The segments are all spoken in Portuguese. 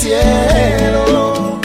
pensiero.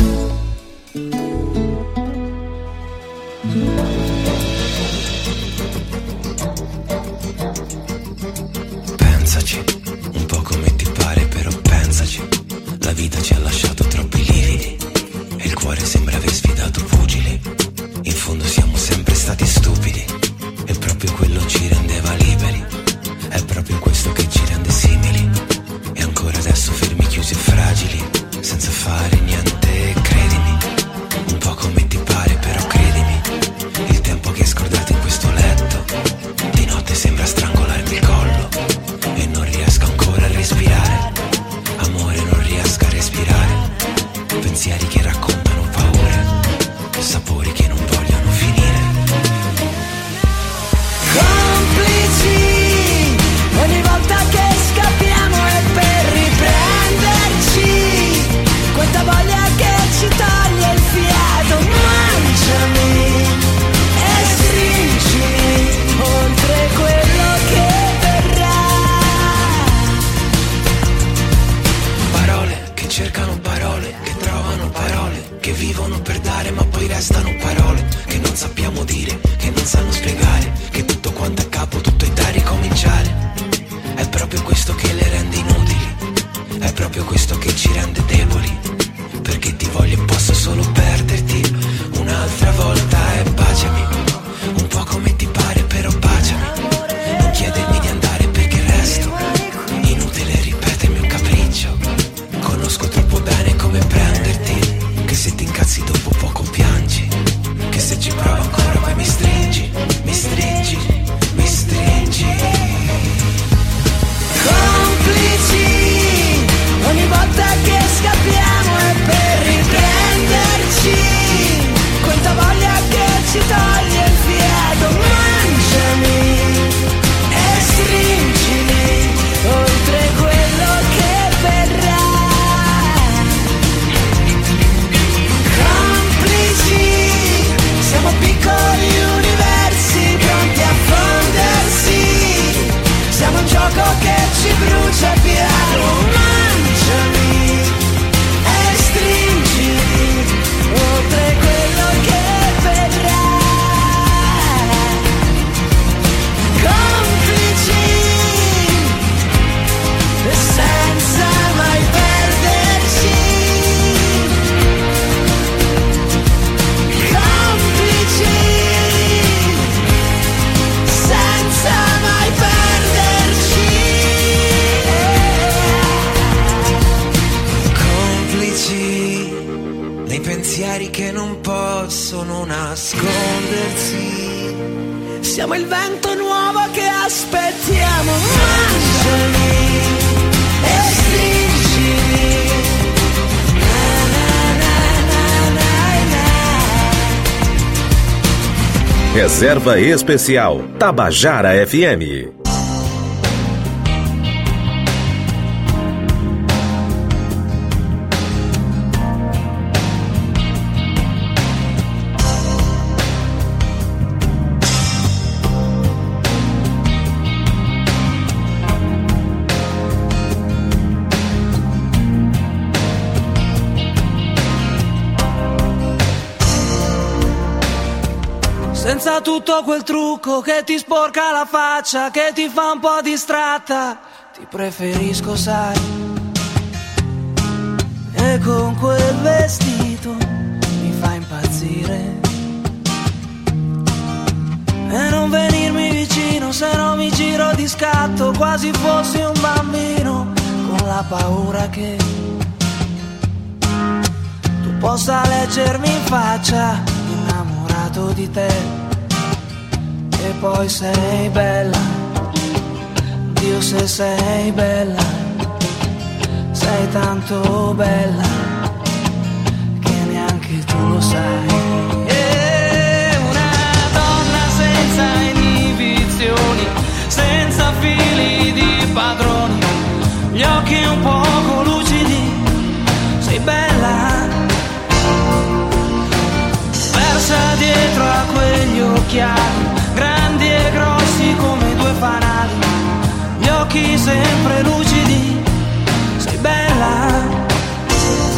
Pensaci, un po' come ti pare, però pensaci. La vita ci ha lasciato troppi lividi e il cuore sembra aver sfidato pugili. In fondo siamo sempre stati stupidi e proprio quello ci rendeva liberi. È proprio questo che ci rende simili. E ancora adesso fermi, chiusi e fragili, senza fare niente, credimi. Un po' come ti pare, però credimi. Il tempo che hai scordato in questo letto di notte sembra strangolarmi il collo e non riesco ancora a respirare. Amore, non riesco a respirare. Pensieri che raccontano paure, sapori che non vogliono finire. Complici, ogni volta che scappiamo è per riprenderci. Quanta voglia che ci toglie il fiato. Mangiami e stringimi oltre quello che verrà. Parole che cercano parole, che trovano parole, che vivono per dare ma poi restano parole che non sappiamo dire, che non sanno spiegare, che tutto quanto è capo, tutto è da ricominciare. È proprio questo che le rende inutili, è proprio questo che ci rende deboli, perché ti voglio e posso solo perderti un'altra volta. E baciami, un po' come ti pare, però baciami. Non chiedermi di andare perché resto, inutile ripetermi un capriccio. Conosco troppo bene come prenderti, che se ti incazzi dopo poco piangi, che se ci provo ancora poi mi stringi, mi stringi, mi stringi. Complici, ogni volta che scappiamo è per riprenderci. Quanta voglia che ci toglie il fiato. Mangiami e stringimi oltre quello che verrà. Complici, siamo piccoli universi pronti a fondersi. Siamo un gioco che ci brucia piano. Mangiami e stringimi oltre quello che verrà. Complici e senza mai perderci. Complici senza mai perderci. Complici nei pensieri che non possono nascondersi. Siamo il vento nuovo che aspettiamo. Mangiami e stringimi. Na, na, na, na, na, na. Reserva Especial Tabajara FM. Senza tutto quel trucco che ti sporca la faccia, che ti fa un po' distratta, ti preferisco, sai. E con quel vestito mi fa impazzire. E non venirmi vicino, se no mi giro di scatto, quasi fossi un bambino, con la paura che tu possa leggermi in faccia, innamorato di te. E poi sei bella, Dio se sei bella, sei tanto bella che neanche tu lo sai. E una donna senza inibizioni, senza fili di padroni, gli occhi un poco lucidi, sei bella, persa dietro a quegli occhiali grandi e grossi come due fanali, gli occhi sempre lucidi, sei bella,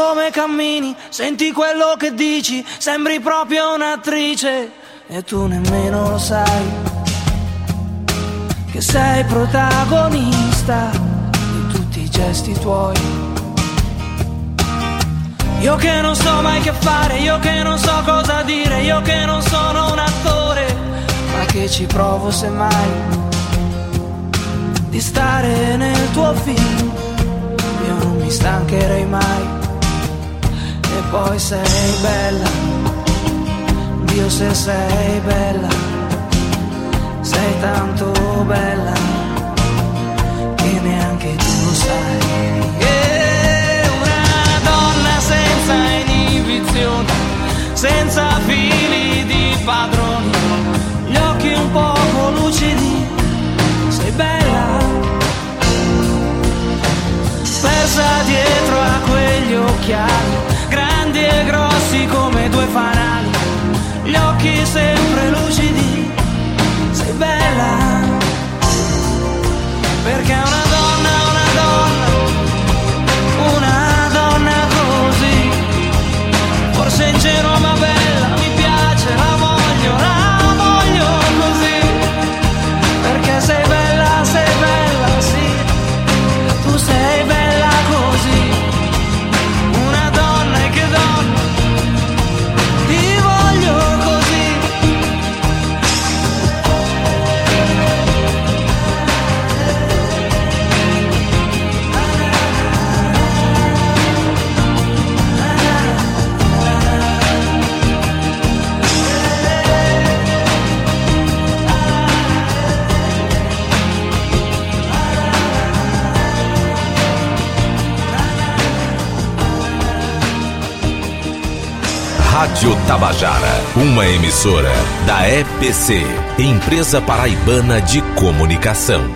come cammini, senti quello che dici, sembri proprio un'attrice e tu nemmeno lo sai che sei protagonista di tutti i gesti tuoi. Io che non so mai che fare, io che non so cosa dire, io che non sono un attore, ma che ci provo semmai di stare nel tuo film. Io non mi stancherei mai. E poi sei bella, Dio se sei bella, sei tanto bella che neanche tu lo sai. E una donna senza inibizioni, senza fili di padroni, gli occhi un poco lucidi, sei bella, persa dietro a quegli occhiali, grandi e grossi come due fanali, gli occhi sempre lucidi, sei bella, perché una donna così, forse ingenua ma bella, mi piace, la voglio così, perché sei bella, sì, tu sei bella così, una donna e che donna, ti voglio così. Rádio Tabajara, uma emissora da EPC, Empresa Paraibana de Comunicação.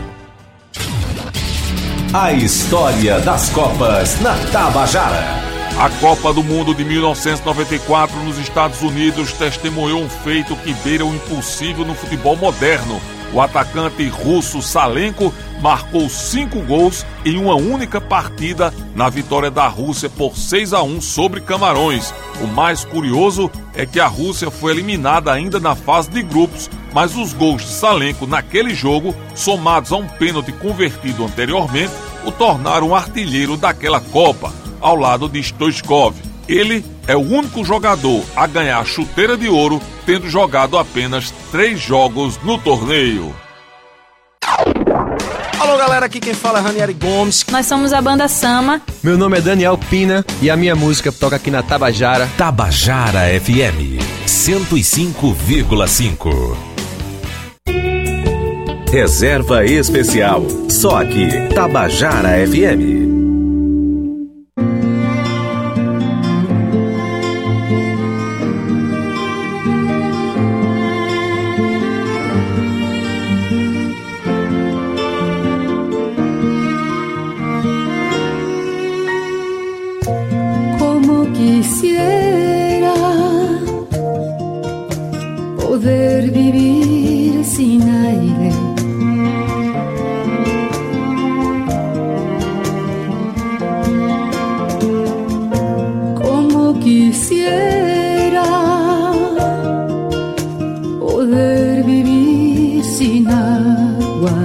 A história das Copas na Tabajara. A Copa do Mundo de 1994 nos Estados Unidos testemunhou um feito que beira o impossível no futebol moderno. O atacante russo Salenko marcou 5 gols em uma única partida na vitória da Rússia por 6-1 sobre Camarões. O mais curioso é que a Rússia foi eliminada ainda na fase de grupos, mas os gols de Salenko naquele jogo, somados a um pênalti convertido anteriormente, o tornaram artilheiro daquela Copa, ao lado de Stoichkov. Ele é o único jogador a ganhar a chuteira de ouro, tendo jogado apenas 3 jogos no torneio. Alô galera, aqui quem fala é Ranieri Gomes. Nós somos a banda Sama. Meu nome é Daniel Pina e a minha música toca aqui na Tabajara. Tabajara FM 105,5. Reserva especial, só aqui, Tabajara FM. Quisiera poder vivir sin aire, como quisiera poder vivir sin agua.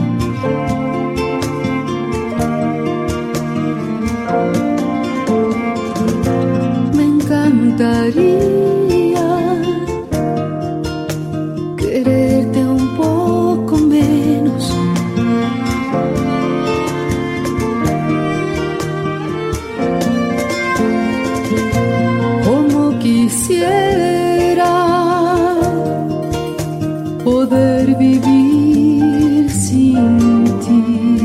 Gustaría quererte un poco menos, como quisiera poder vivir sin ti.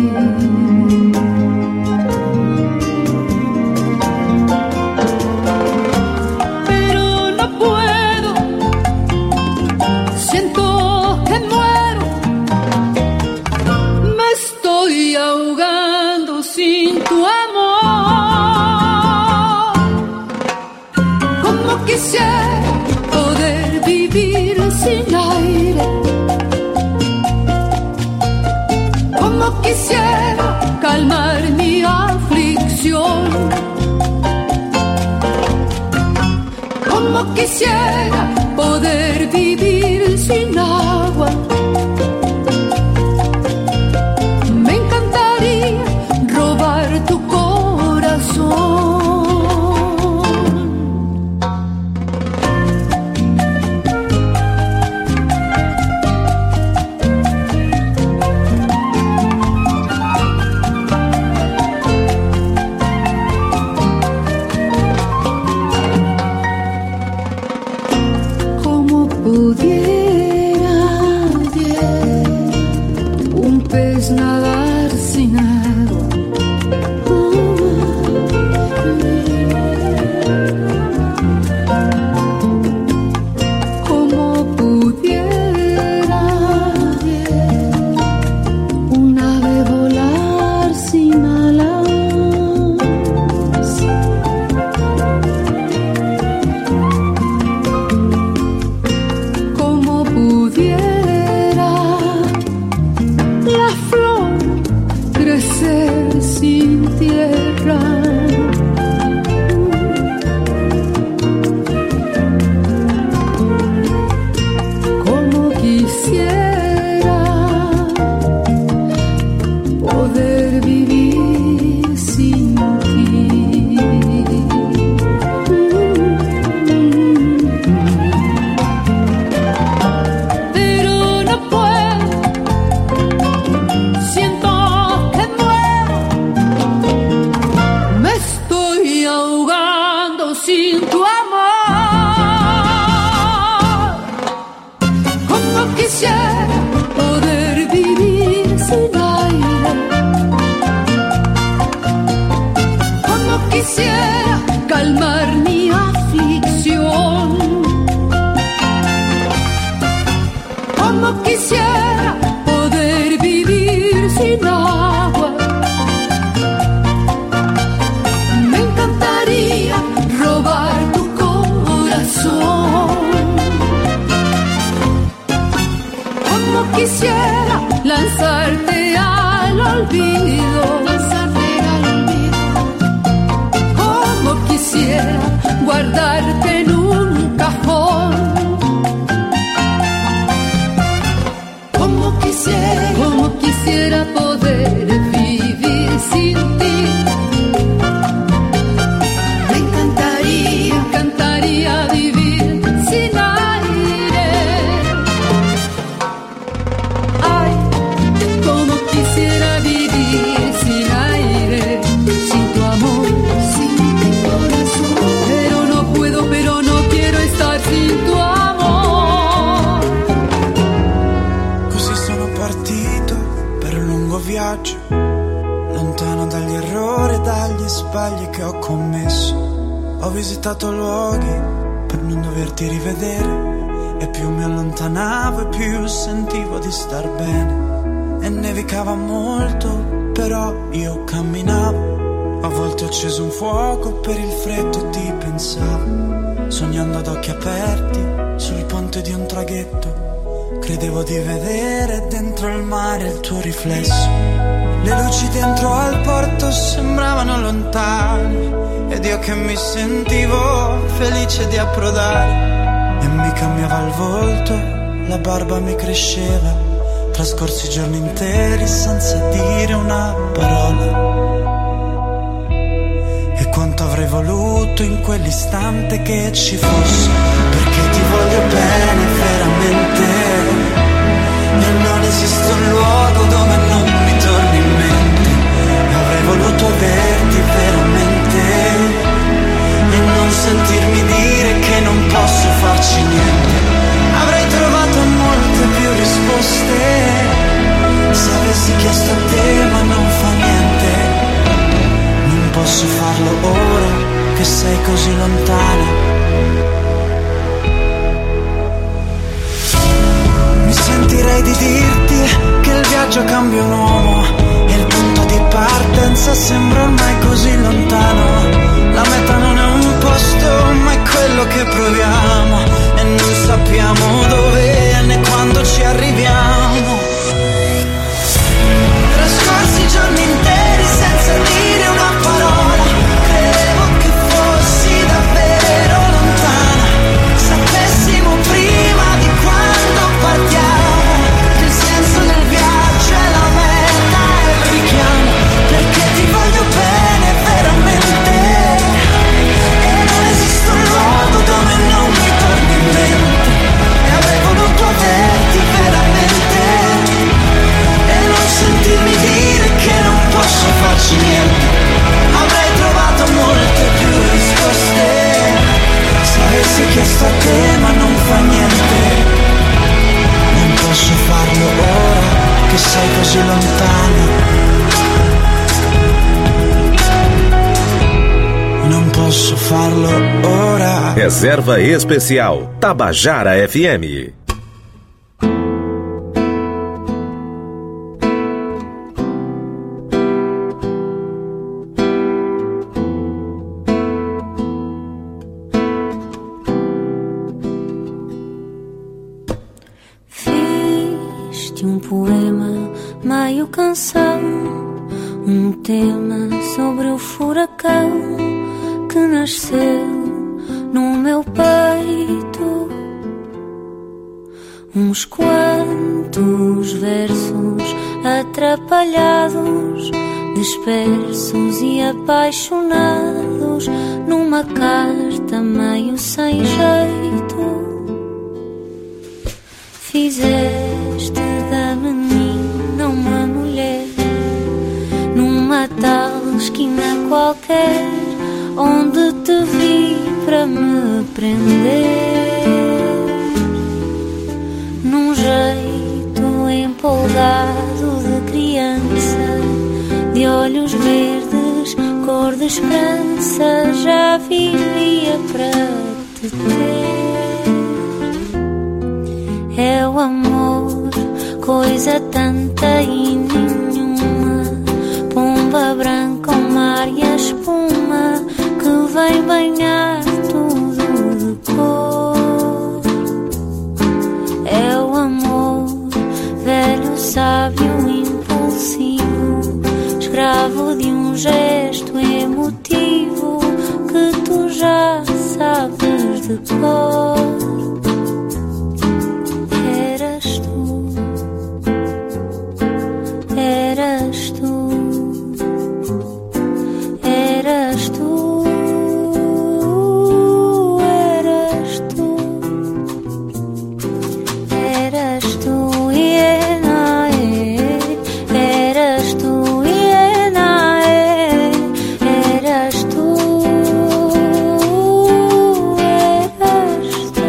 Quisiera poder vivir sin aire, como quisiera calmar mi aflicción, errore dagli sbagli che ho commesso. Ho visitato luoghi per non doverti rivedere, e più mi allontanavo e più sentivo di star bene. E nevicava molto, però io camminavo. A volte ho acceso un fuoco per il freddo e ti pensavo, sognando ad occhi aperti sul ponte di un traghetto. Credevo di vedere dentro il mare il tuo riflesso. Le luci dentro al porto sembravano lontane, ed io che mi sentivo felice di approdare. E mi cambiava il volto, la barba mi cresceva, trascorsi giorni interi senza dire una parola. E quanto avrei voluto in quell'istante che ci fosse, perché ti voglio bene veramente, e non esiste un luogo dove non mi torni in mente. E avrei voluto averti veramente, e non sentirmi dire che non posso farci niente. Avrei trovato molte più risposte se avessi chiesto a te, ma non fa niente. Non posso farlo ora che sei così lontana. Mi sentirei di dirti che il viaggio cambia un uomo, e il punto di partenza sembra ormai così lontano. La meta non è un posto, ma è quello che proviamo, e non sappiamo dove né quando ci arriviamo. Trascorsi giorni interi senza dire una parola, credevo che fossi davvero lontana. Sapessimo prima di quando partiamo che il senso del viaggio è la meta e il richiamo, perché ti voglio bene veramente, e non esiste un luogo dove non mi torni in mente. E avrei voluto averti veramente, e non sentirmi dire che non posso farci niente. Avrei trovato molte più risposte se avessi chiesto a te, ma non fa niente. Non posso farlo ora che sei così lontana. Non posso farlo ora. Reserva Especial Tabajara FM. Fiz-te um poema meio canção, um tema sobre o furacão que nasceu no meu peito. Uns quantos versos atrapalhados, dispersos e apaixonados, numa carta meio sem jeito. Fizeste da menina uma mulher, numa tal esquina qualquer, onde te vi para me prender. Num jeito empolgado de criança, de olhos verdes, cor de esperança, já vivia para te ter. É o amor, coisa tanta e nenhuma, pomba branca, o mar e a espuma, que vem banhar tudo de cor. É o amor, velho, sábio, impulsivo, escravo de um gesto emotivo, que tu já sabes de cor. Eras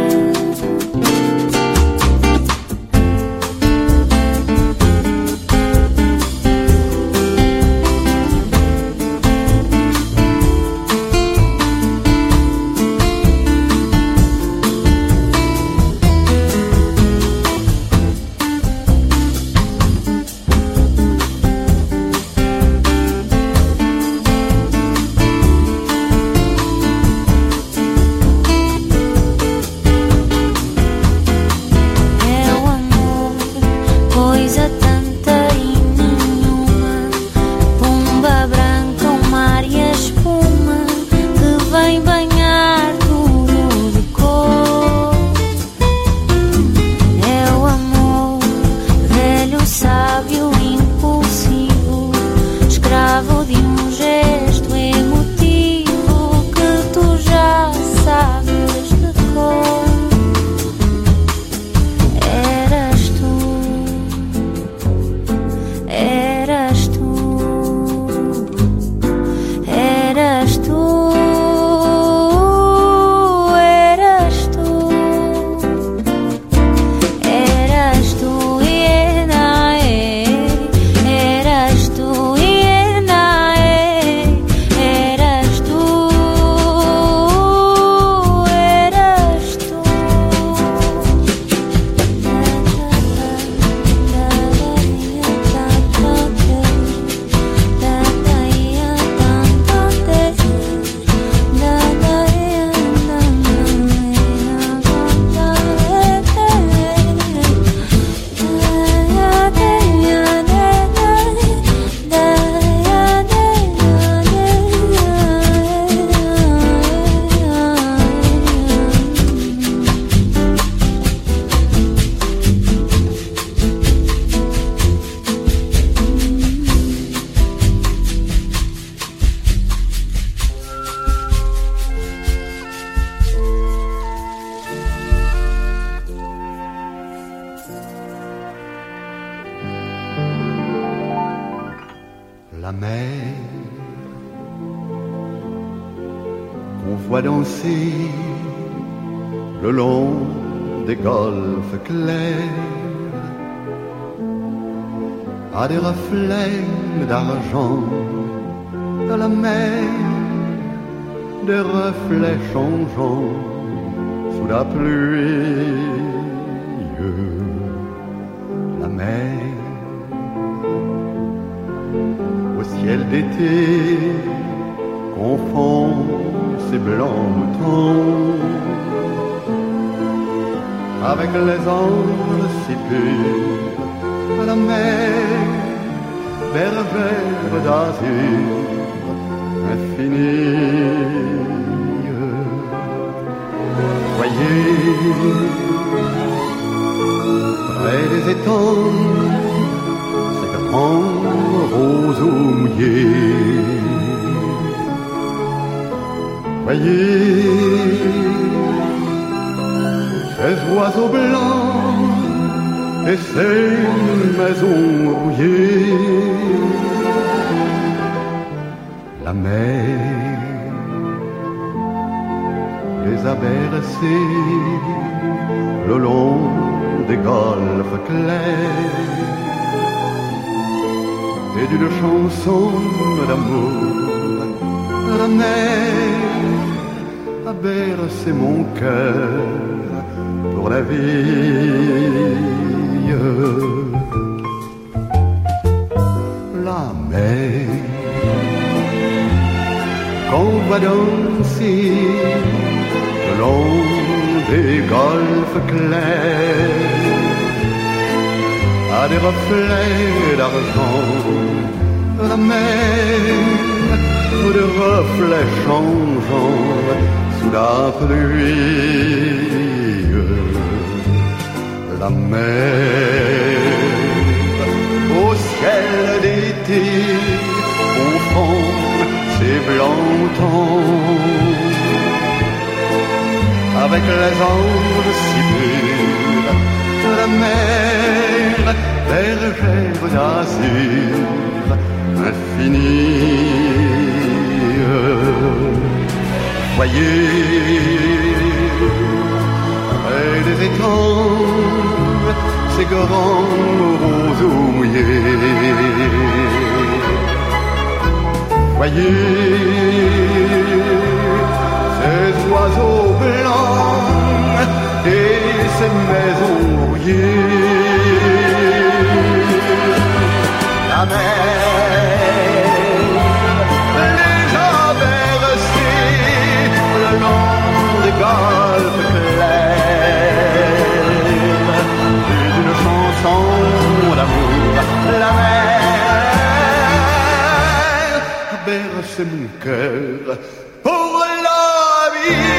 qu'on voit danser le long des golfes clairs, à des reflets d'argent de la mer, des reflets changeants sous la pluie. La mer, au ciel d'été, confond ses blancs moutons avec les anges si purs. La mer, bergère d'azur infinie. Voyez, près des étangs, ces grands roseaux mouillés. Voyez, ces oiseaux blancs et ces maisons rouillées. La mer les a bercés le long des golfes clairs, et d'une chanson d'amour, la mer a bercé mon cœur pour la vie. La mer qu'on va danser le long des golfes clairs, à des reflets d'argent, la mer, des reflets changeants sous la pluie. La mer, au ciel d'été, confond ses blancs tons avec les anges si purs. La mer, bergère d'azur infinie. Voyez, près des étangs, ces grands roseaux mouillés. Voyez, ces oiseaux blancs et ces maisons rouillées. La mer les a bercés le long des golfes clairs, et d'une chanson d'amour, la mer a bercé mon cœur pour la vie.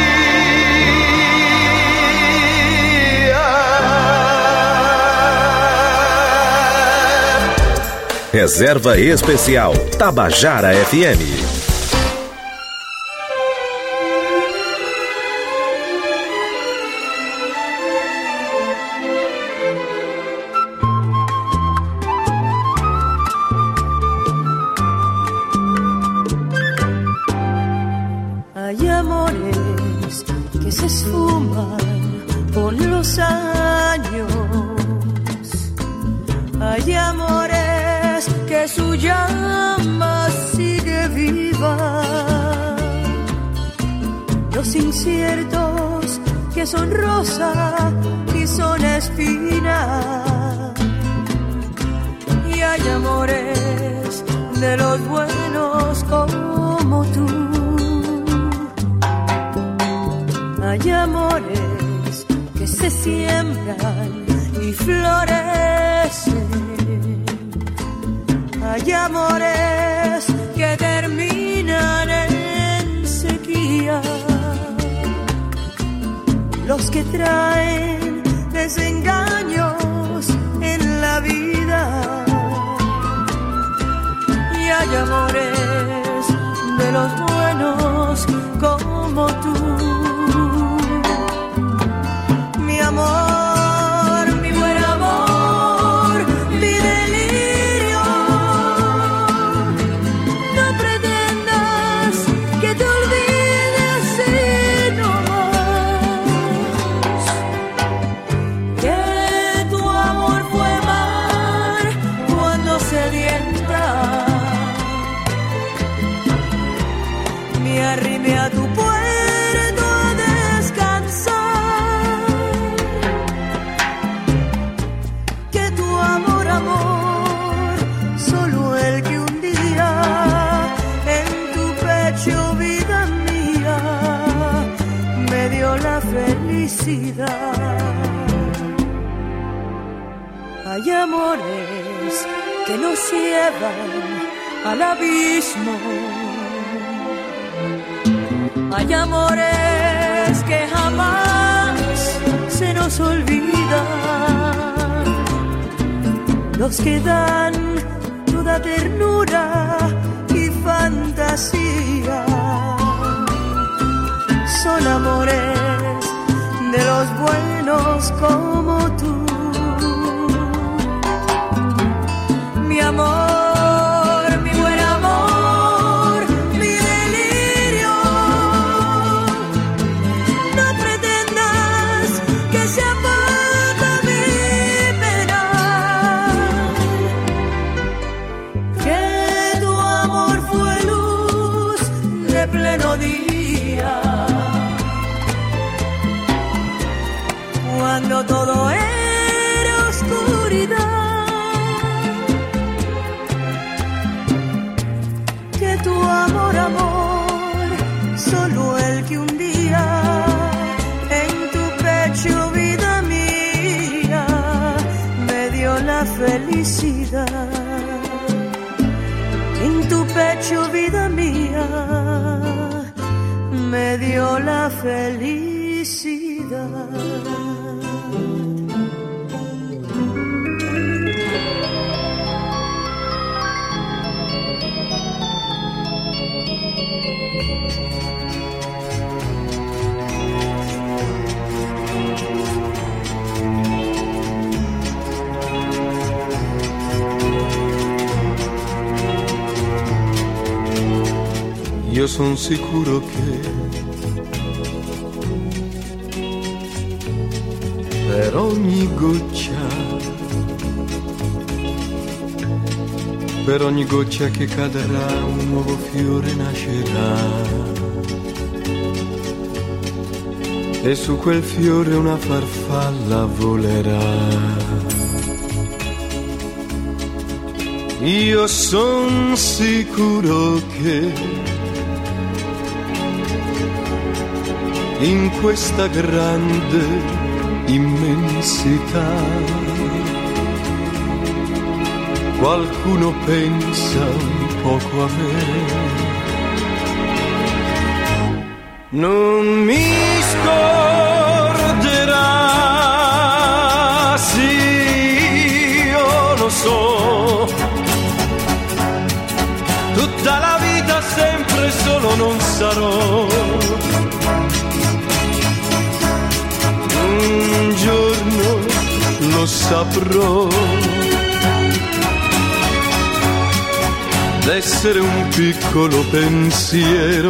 Reserva Especial Tabajara FM. Hay amores que se esfuman con los años. Hay amores que su llama sigue viva. Los inciertos que son rosa y son espina. Y hay amores de los buenos como tú. Hay amores que se siembran y florecen. Hay amores que terminan en sequía. Los que traen desengaños en la vida. Y hay amores de los buenos como tú. Mi amor, mi buen amor, mi delirio. ve a tu puerto a descansar. Que tu amor, amor, solo el que un día en tu pecho, vida mía, me dio la felicidad. Hay amores que nos llevan al abismo. Hay amores que jamás se nos olvidan. Los que dan toda ternura y fantasía. Son amores de los buenos como tú. Mi amor, mi buen amor, mi delirio. No pretendas que sea poco mi pena. Que tu amor fue luz de pleno día. Cuando todo era oscuridad. Tu amor, amor, solo el que un día en tu pecho, vida mía, me dio la felicidad. En tu pecho, vida mía, me dio la felicidad. Io son sicuro che per ogni goccia che cadrà un nuovo fiore nascerà e su quel fiore una farfalla volerà. Io son sicuro che in questa grande immensità qualcuno pensa un poco a me. Non mi scorderà, sì, io lo so, tutta la vita sempre solo non sarò. Un giorno lo saprò d'essere un piccolo pensiero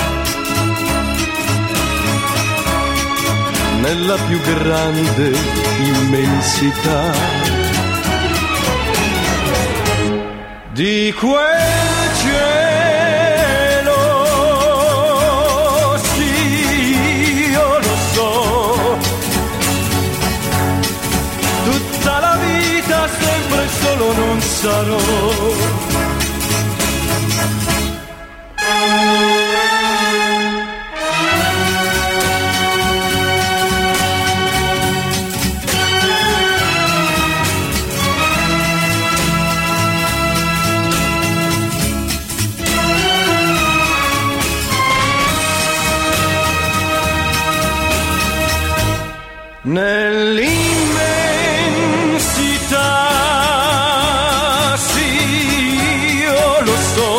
nella più grande immensità di quel cielo. Sì, io lo so, tutta la vita sempre solo non sarò. Nell'immensità, sì, io lo so,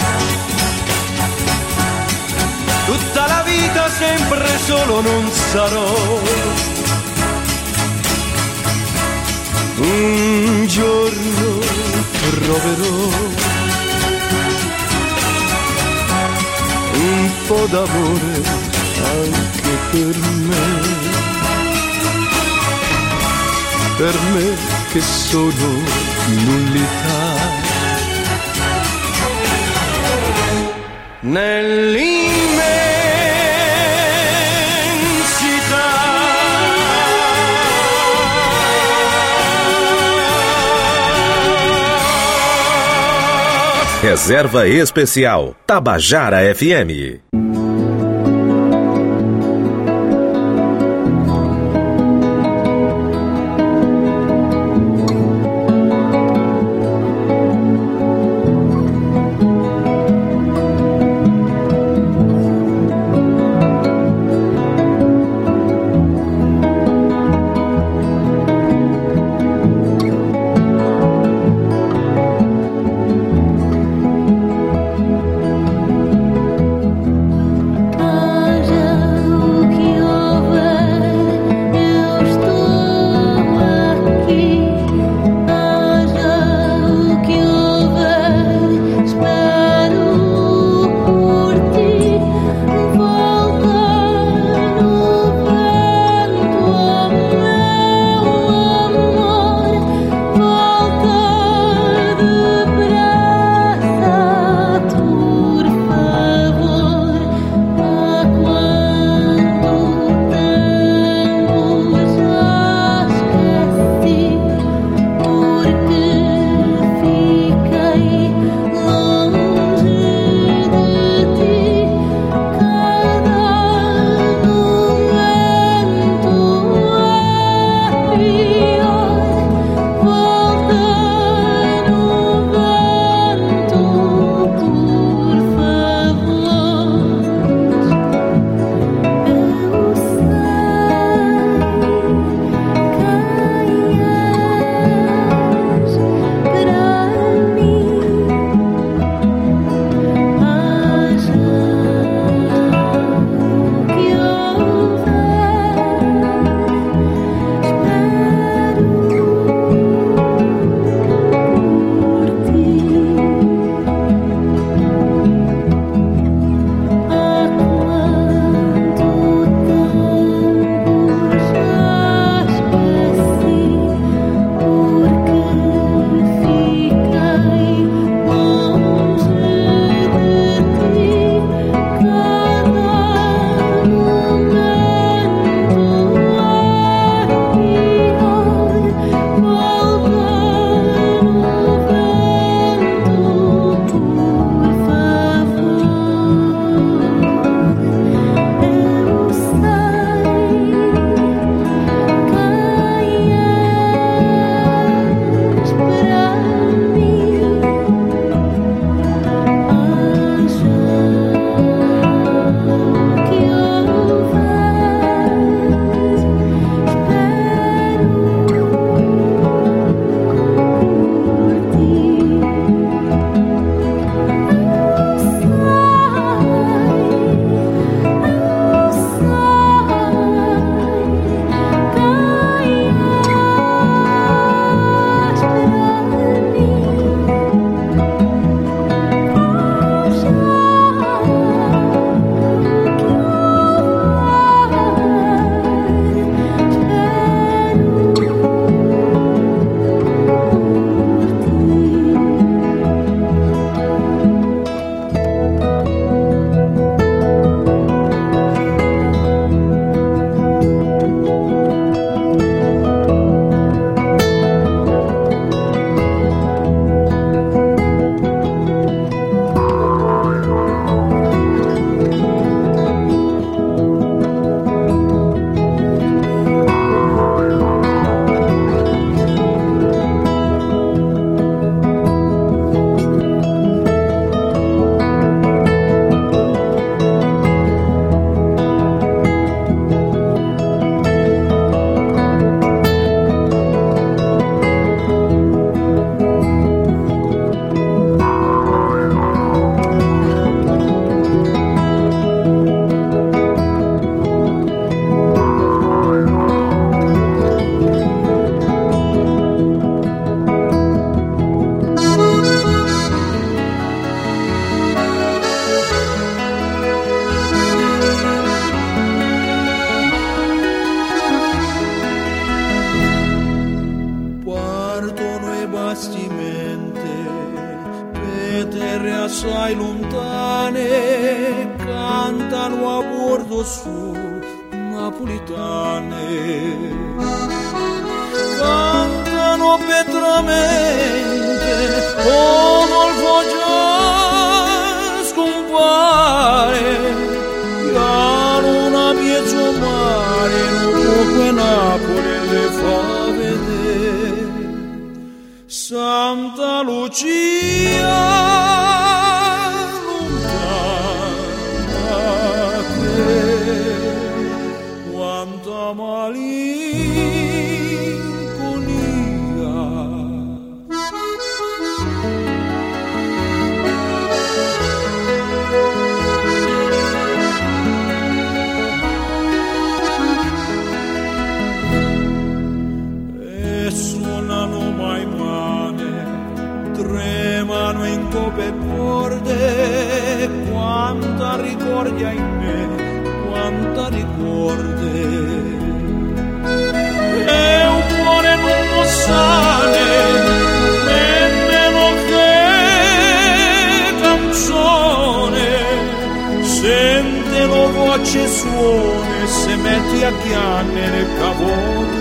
tutta la vita sempre solo non sarò. Un giorno troverò un po' d'amore anche per me che sono nullità. Nell'immensità Reserva Especial Tabajara FM. assai lontane cantano a bordo su napolitane, cantano petramente come il foggiano comunque Napoli le fa vedere. Santa Lucia lontana che quanta malinconia. E suonano mai mane, tremano in cope e corde, quanta ricordia in me, quanta ricorde. E un cuore non lo sale, nemmeno che canzone, sente lo voce suone, se metti a chiamare cavolo.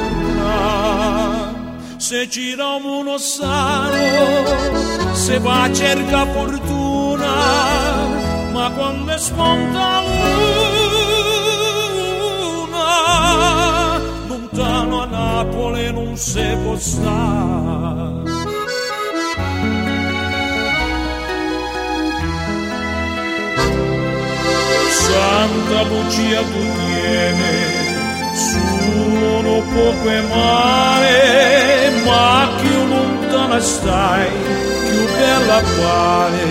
Se gira uno sano, se va a cerca fortuna, ma quando spunta luna, lontano a Napoli non si può stare. Santa Lucia tu vieni, sono poco e male, ma più lontana stai, più bella appare.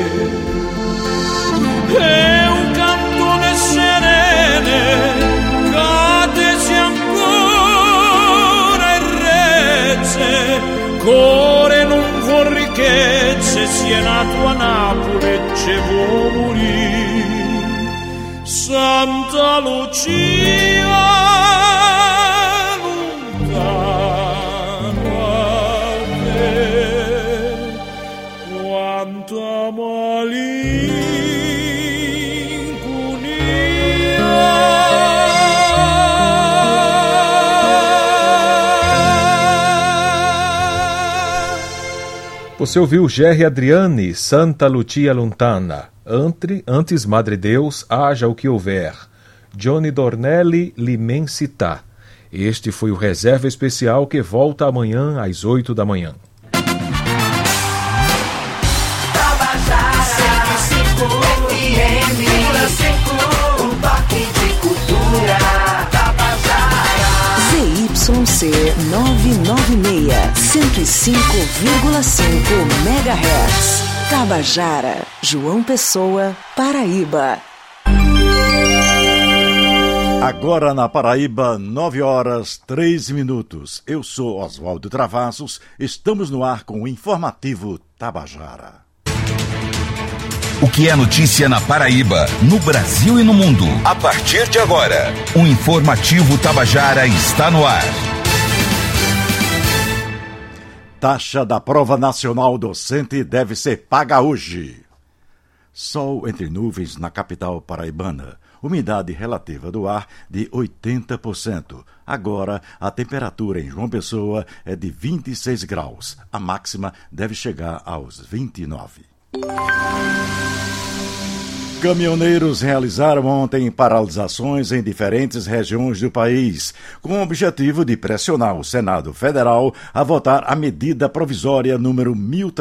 E un cantone serene, cadesi ancora in rezze, core non vuol ricchezze, sia nato a Napoli, ce vuoi morire. Santa Lucia Você ouviu Gerry Adriani, Santa Lucia Lontana. Antes Madre Deus, haja o que houver. Johnny Dornelli, L'Immensità. Este foi o Reserva Especial que volta amanhã às 8 da manhã. ZYC 996, 105,5 MHz. Tabajara, João Pessoa, Paraíba. Agora na Paraíba, 9h03. Eu sou Oswaldo Travassos, estamos no ar com o informativo Tabajara. O que é notícia na Paraíba, no Brasil e no mundo. A partir de agora, o informativo Tabajara está no ar. Taxa da Prova Nacional Docente deve ser paga hoje. Sol entre nuvens na capital paraibana. Umidade relativa do ar de 80%. Agora, a temperatura em João Pessoa é de 26 graus. A máxima deve chegar aos 29. Caminhoneiros realizaram ontem paralisações em diferentes regiões do país, com o objetivo de pressionar o Senado Federal a votar a medida provisória número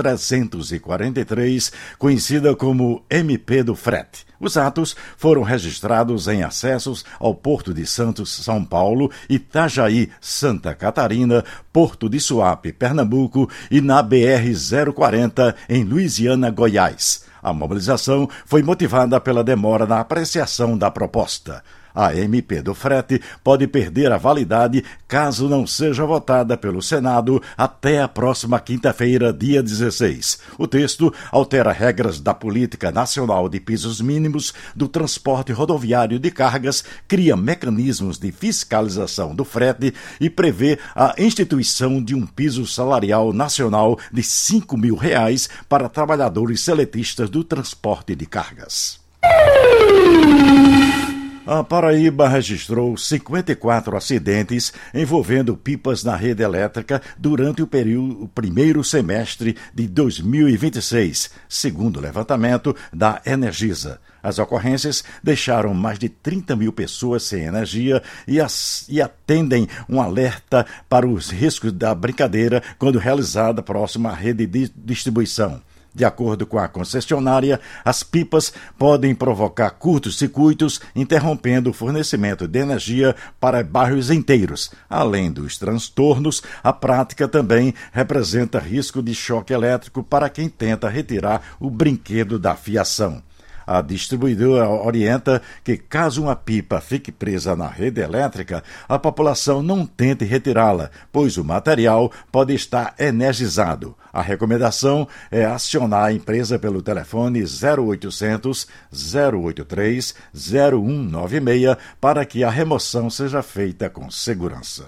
1343, conhecida como MP do Frete. Os atos foram registrados em acessos ao Porto de Santos, São Paulo, Itajaí, Santa Catarina, Porto de Suape, Pernambuco e na BR-040 em Luisiana, Goiás. A mobilização foi motivada pela demora na apreciação da proposta. A MP do frete pode perder a validade caso não seja votada pelo Senado até a próxima quinta-feira, dia 16. O texto altera regras da Política Nacional de Pisos Mínimos do transporte rodoviário de cargas, cria mecanismos de fiscalização do frete e prevê a instituição de um piso salarial nacional de R$ 5.000 para trabalhadores seletistas do transporte de cargas. A Paraíba registrou 54 acidentes envolvendo pipas na rede elétrica durante o primeiro semestre de 2026, segundo o levantamento da Energisa. As ocorrências deixaram mais de 30 mil pessoas sem energia e atendem um alerta para os riscos da brincadeira quando realizada próxima à rede de distribuição. De acordo com a concessionária, as pipas podem provocar curtos-circuitos, interrompendo o fornecimento de energia para bairros inteiros. Além dos transtornos, a prática também representa risco de choque elétrico para quem tenta retirar o brinquedo da fiação. A distribuidora orienta que, caso uma pipa fique presa na rede elétrica, a população não tente retirá-la, pois o material pode estar energizado. A recomendação é acionar a empresa pelo telefone 0800 083 0196 para que a remoção seja feita com segurança.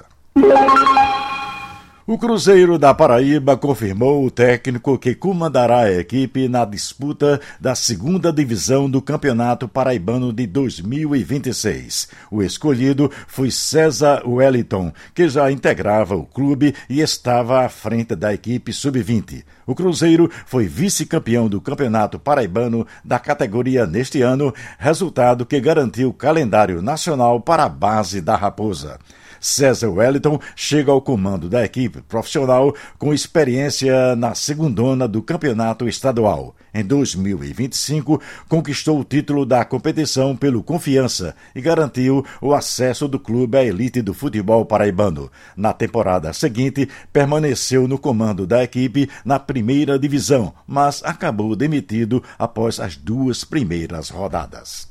O Cruzeiro da Paraíba confirmou o técnico que comandará a equipe na disputa da segunda divisão do Campeonato Paraibano de 2026. O escolhido foi César Wellington, que já integrava o clube e estava à frente da equipe sub-20. O Cruzeiro foi vice-campeão do Campeonato Paraibano da categoria neste ano, resultado que garantiu o calendário nacional para a base da Raposa. César Wellington chega ao comando da equipe profissional com experiência na segundona do campeonato estadual. Em 2025, conquistou o título da competição pelo Confiança e garantiu o acesso do clube à elite do futebol paraibano. Na temporada seguinte, permaneceu no comando da equipe na primeira divisão, mas acabou demitido após as 2 primeiras rodadas.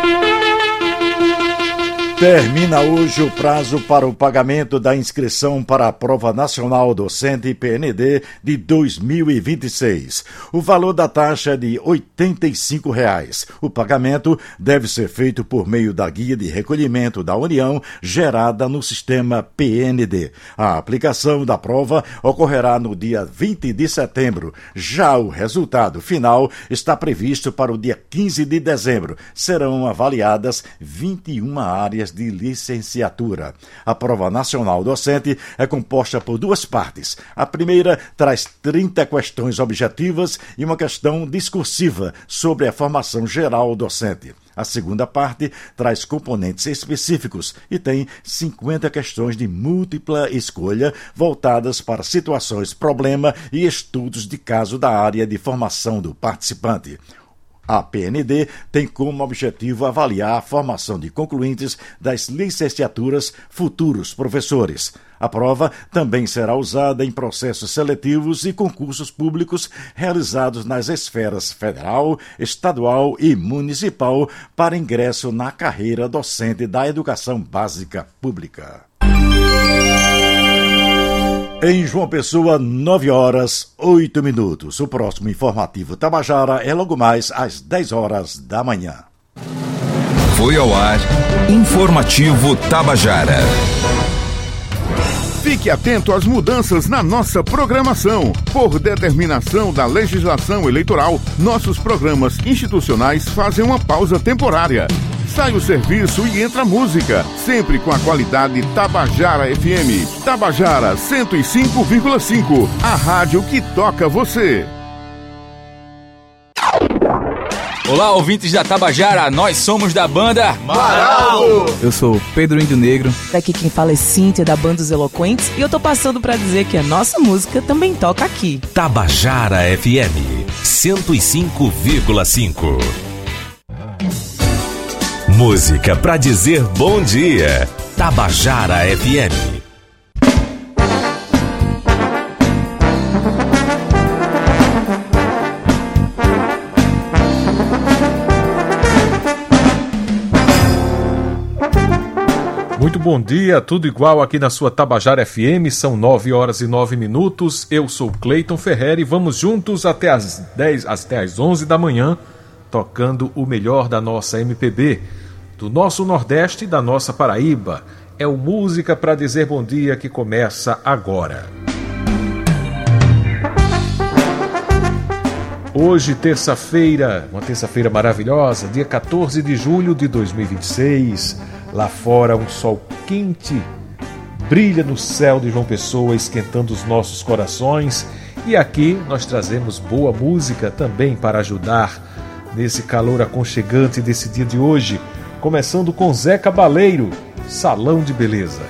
Termina hoje o prazo para o pagamento da inscrição para a Prova Nacional Docente PND de 2026. O valor da taxa é de R$ 85. O pagamento deve ser feito por meio da guia de recolhimento da União gerada no sistema PND. A aplicação da prova ocorrerá no dia 20 de setembro. Já o resultado final está previsto para o dia 15 de dezembro. Serão avaliadas 21 áreas de licenciatura. A Prova Nacional Docente é composta por 2 partes. A primeira traz 30 questões objetivas e uma questão discursiva sobre a formação geral docente. A segunda parte traz componentes específicos e tem 50 questões de múltipla escolha voltadas para situações, problema e estudos de caso da área de formação do participante. A PND tem como objetivo avaliar a formação de concluintes das licenciaturas futuros professores. A prova também será usada em processos seletivos e concursos públicos realizados nas esferas federal, estadual e municipal para ingresso na carreira docente da educação básica pública. Em João Pessoa, 9h08. O próximo informativo Tabajara é logo mais às 10h da manhã. Foi ao ar Informativo Tabajara. Fique atento às mudanças na nossa programação. Por determinação da legislação eleitoral, nossos programas institucionais fazem uma pausa temporária. Sai o serviço e entra a música, sempre com a qualidade Tabajara FM. Tabajara 105,5, a rádio que toca você. Olá, ouvintes da Tabajara, nós somos da banda Maraldo. Eu sou Pedro Índio Negro. Daqui quem fala é Cíntia, da banda Os Eloquentes, e eu tô passando pra dizer que a nossa música também toca aqui. Tabajara FM 105,5. Música pra dizer bom dia. Tabajara FM. Muito bom dia, tudo igual aqui na sua Tabajara FM, são 9h09. Eu sou Cleiton Ferreira e vamos juntos até às 11 da manhã, tocando o melhor da nossa MPB, do nosso Nordeste e da nossa Paraíba. É o Música para Dizer Bom Dia que começa agora. Hoje, terça-feira, uma terça-feira maravilhosa, dia 14 de julho de 2026. Lá fora, um sol quente brilha no céu de João Pessoa, esquentando os nossos corações. E aqui nós trazemos boa música também para ajudar nesse calor aconchegante desse dia de hoje. Começando com Zé Cabaleiro, Salão de Beleza.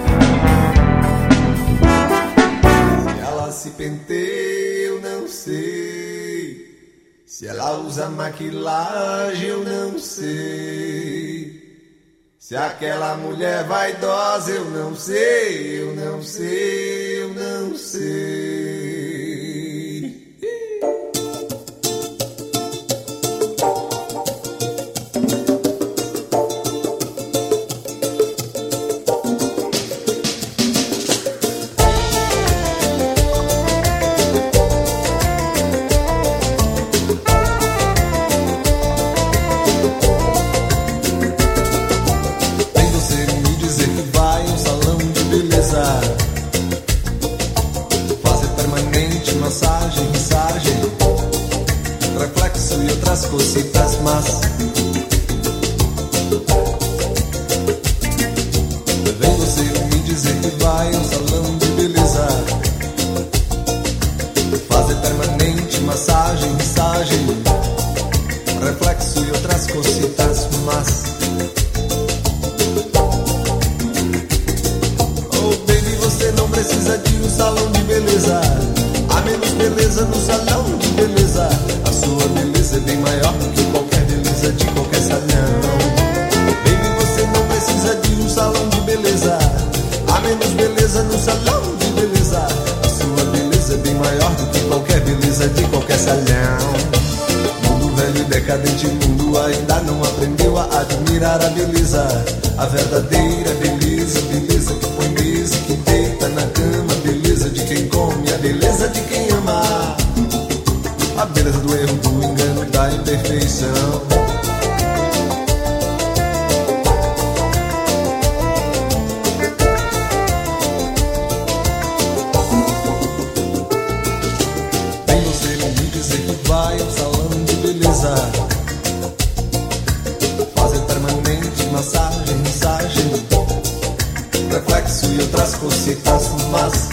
Se ela se penteia, eu não sei. Se ela usa maquilagem, eu não sei. Se aquela mulher vaidosa, eu não sei, eu não sei, eu não sei. Cositas más. Vem você me dizer que vai ao salão de beleza fazer permanente massagem, reflexo e outras cositas más. Oh baby, você não precisa de um salão de beleza. Há menos beleza no salão de beleza. A sua beleza é bem maior que qualquer beleza de qualquer salão. Baby, você não precisa de um salão de beleza. Há menos beleza no salão de beleza. A sua beleza é bem maior do que qualquer beleza de qualquer salão. Mundo velho e decadente, mundo ainda não aprendeu a admirar a beleza. A verdadeira beleza, beleza que põe mesa, que deita na cama. Beleza de quem come, a beleza de quem ama. A beleza do erro, do engano, da imperfeição. Vem você me dizer que vai ao salão de beleza fazer permanente massagem, reflexo e outras cositas más.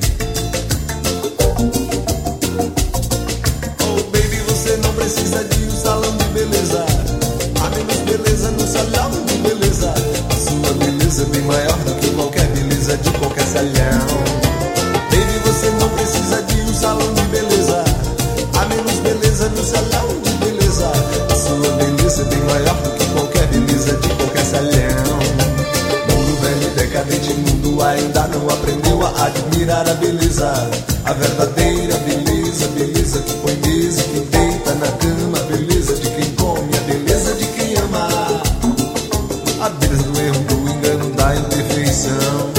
Precisa de um salão de beleza. Há menos beleza no salão de beleza. A sua beleza é bem maior do que qualquer beleza de qualquer salão. Baby, você não precisa de um salão de beleza. Há menos beleza no salão de beleza. A sua beleza é bem maior do que qualquer beleza de qualquer salão. Mundo velho e decadente, mundo ainda não aprendeu a admirar a beleza. A verdadeira beleza, beleza que põe mesa, que deita na cama, beleza de quem come, a beleza de quem ama. A beleza do erro, do engano, da imperfeição.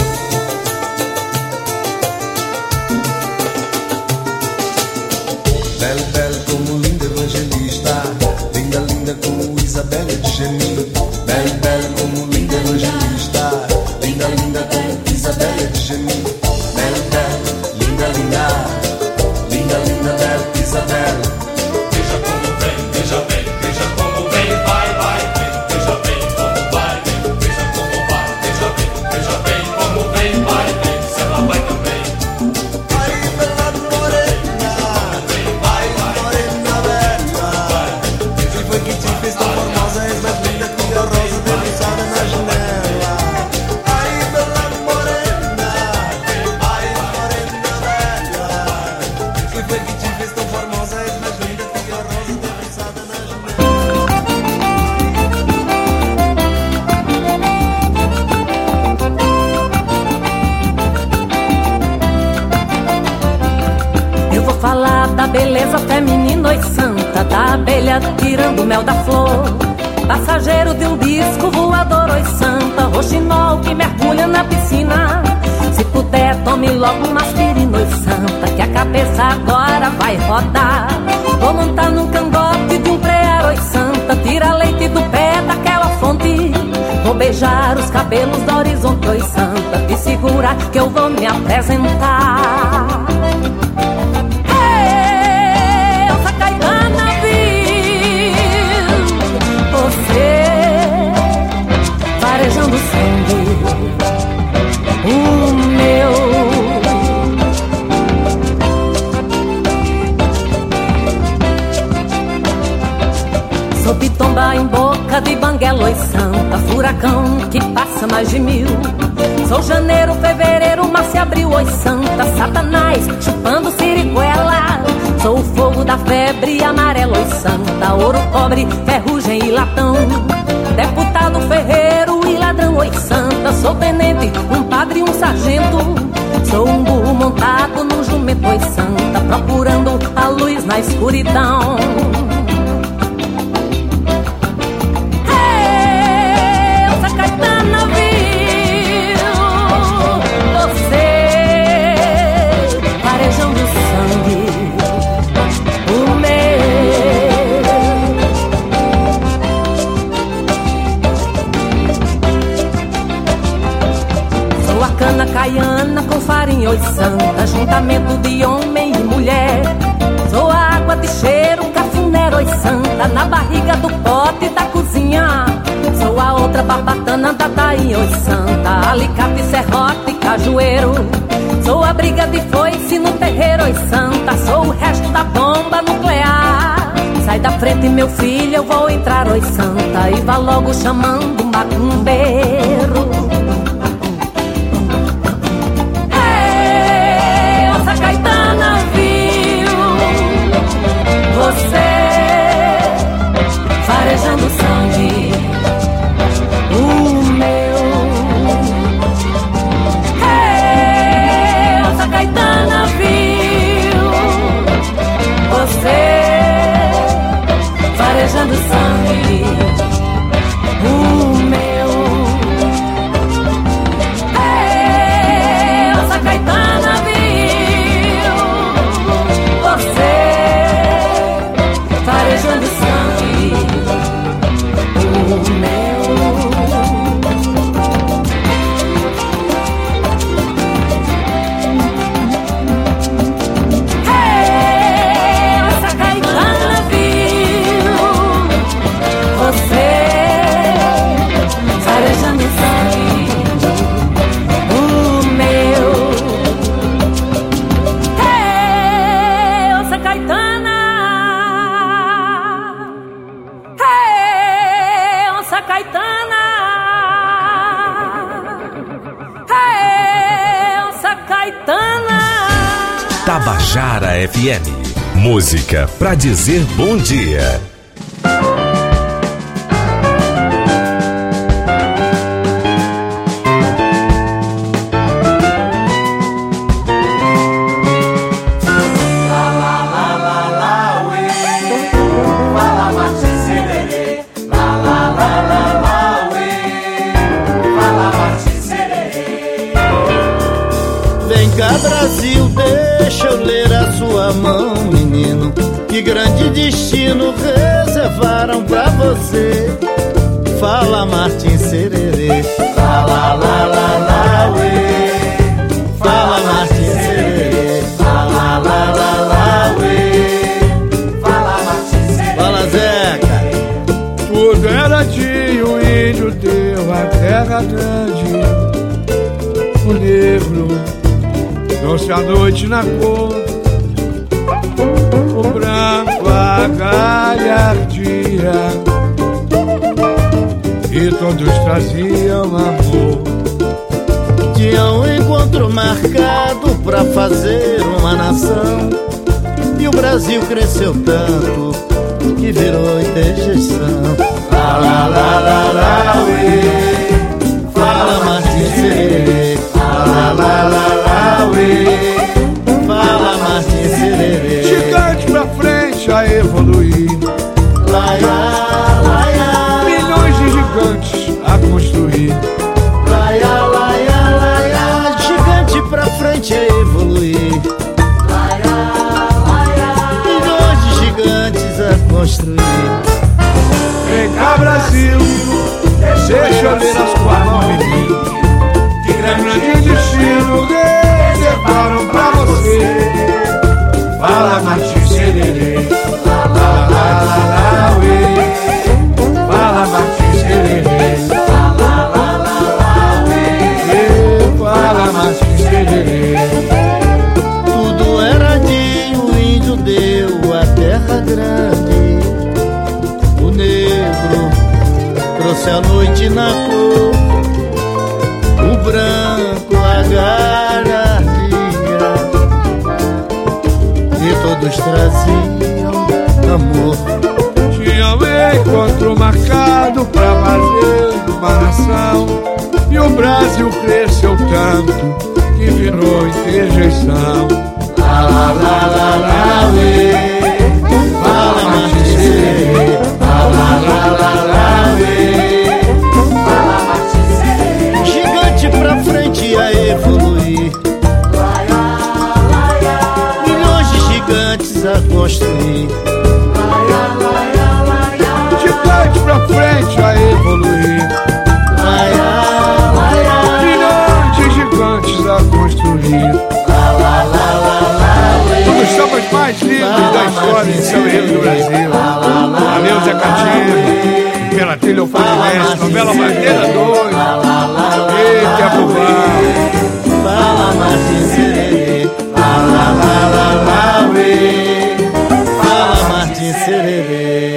Belo, belo como linda evangelista. Linda, linda como Isabela de Geni. Belo, belo como linda evangelista. Linda, linda como Isabela de Geni. Belo, belo, linda, linda. Linda, linda, bela Isabela. Veja como vem, veja bem, veja como vem, vai, vai, vem. Veja bem como vai, vem. Veja como vai, veja bem como vem, vai, vem. Se ela vai também. Ai, bela morena, ai, morena bela. Que foi que te fez tão formosa, és mais linda que a rosa debruçada na janela. Ai, bela morena, ai, morena bela. Que foi que te fez tão formosa, és mais linda que a rosa debruçada na janela. Eu vou falar da beleza feminina e santa, da abelha tirando o mel da flor, passageiro de um disco voador, oi santa, roxinol que mergulha na piscina. Se puder, tome logo uma aspirina, oi santa, que a cabeça agora vai rodar. Vou montar num cangote de um preá, oi santa, tira leite do pé daquela fonte. Vou beijar os cabelos do horizonte, oi santa, te segura que eu vou me apresentar. Elsa Caetano bomba em boca de Banguela, oi santa, furacão que passa mais de 1000. Sou janeiro, fevereiro, março e abril, oi santa, Satanás chupando siricuela. Sou o fogo da febre amarela, oi santa, ouro, cobre, ferrugem e latão. Deputado, ferreiro e ladrão, oi santa, sou tenente, um padre e um sargento. Sou um burro montado num jumento, oi santa, procurando a luz na escuridão. Elsa Caetana viu você farejando sangue, o meu. Sou a cana caiana com farinha, oi santa, juntamento de homem e mulher. Sou a água de cheiro, cafuné, oi santa, na barriga do pote da cozinha. Sou a outra barbatana da tainha, oi santa, alicate, serrote, cajueiro. Sou a briga de foice no terreiro, oi santa, sou o resto da bomba nuclear. Sai da frente, meu filho, eu vou entrar, oi santa, e vá logo chamando um macumbeiro. Elsa Caetana viu você farejando sangue, o meu. Elsa Caetana viu você farejando sangue, o meu. Elsa Caetana viu você farejando sangue, o meu. Elsa Caetana viu você farejando sangue, o meu. Elsa Caetana, Elsa Caetana, Elsa Caetana. Tabajara FM. Música pra dizer bom dia. Vem cá, Brasil, deixa eu ler a sua mão, menino. Que grande destino reservaram pra você. Fala, Martim Sererê. La la la la la, uê. Fala, Martim Sererê. La la la la la, uê. Fala, Martim Sererê. Fala, Zeca. Tudo era dia, o índio deu a terra grande. O negro trouxe a noite na cor, o branco a galhardia, e todos traziam amor. Tinha um encontro marcado pra fazer uma nação, e o Brasil cresceu tanto que virou interjeição. La la la la la, uê. Fala, Martim Sererê. La la la la, uê. Fala, Martim Sererê. Gigante pra frente a evoluir. Laia, laia. Milhões de gigantes a construir. Laia, laia, laia. Gigante pra frente a evoluir. Laia, laia. Milhões de gigantes a construir. Vem trouxe a noite na cor, o branco, a galhardia, e todos traziam amor. Tinha um encontro marcado pra fazer uma nação, e o Brasil cresceu tanto que virou interjeição. La la la la la, fala Martim Sererê. La la la la la, fala Martim Sererê. Gigante pra frente a evoluir, milhões de gigantes a construir. Gigante pra frente a evoluir, milhões de gigantes a construir. Um dos sambas mais lindos da história de São Henrique do Brasil. Valeu, Zé Catinho, pela trilha Alfonso, novela Bandeira 2. Eita, bobão. Fala Martim Sererê, la la la la la, fala Martim Sererê.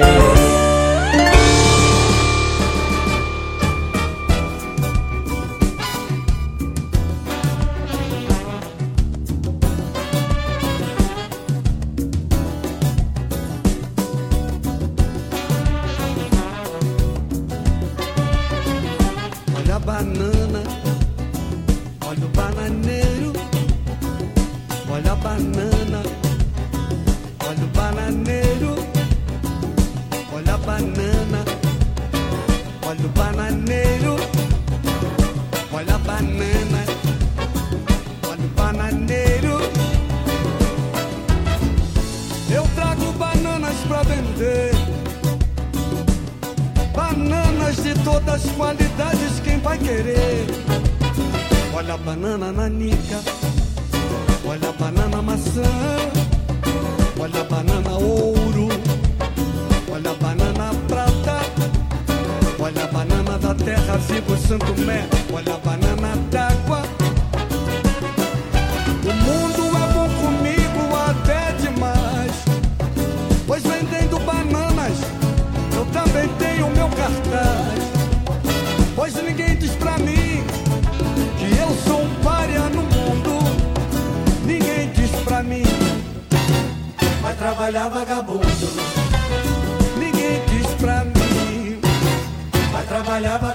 Olha a banana, olha o bananeiro. Olha a banana, olha o bananeiro. Olha a banana, olha o bananeiro. Olha a banana, olha o bananeiro. Eu trago bananas pra vender, bananas de todas as qualidades, quem vai querer? Olha a banana nanica, olha a banana maçã, olha a banana ouro, olha a banana prata, olha a banana da terra, Vigo, Santo Mé, olha a banana d'água. O mundo é bom comigo até demais, pois vendendo bananas eu também tenho meu cartaz. Pois ninguém diz pra mim que eu sou um pária no mundo. Ninguém diz pra mim, vai trabalhar vagabundo. Ninguém diz pra mim, vai trabalhar vagabundo.